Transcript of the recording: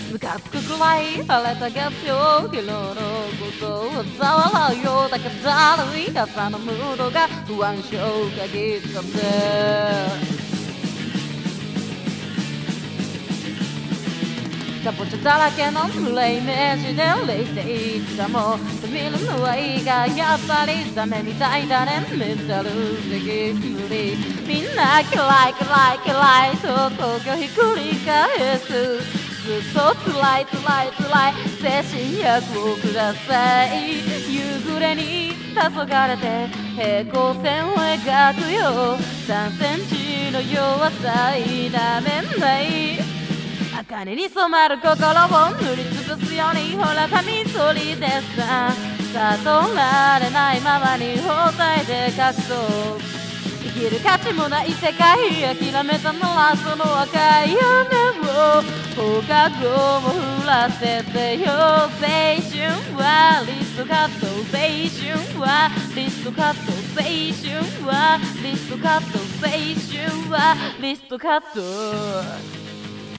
ムカつくくらい晴れた月曜昨日のことを触らうようだけだるい朝のムードが不安症かぎつかんでかぼちゃだらけの暗いイメージで冷静いつかも見るのはいいがやっぱりダメみたいだねメンタル的無理みんな嫌い嫌い嫌いと東京ひっくり返すずっと辛い辛い辛い精神薬をください夕暮れに黄昏て平行線を描くよ3センチの弱さ否めない茜に染まる心を塗りつぶすようにほらカミソリでさ悟られないままに包帯で隠そう生きる価値もない世界諦めたならその赤い夢を放課後も降らせてよ青春はリストカット青春はリストカット青春はリストカット青春はリストカット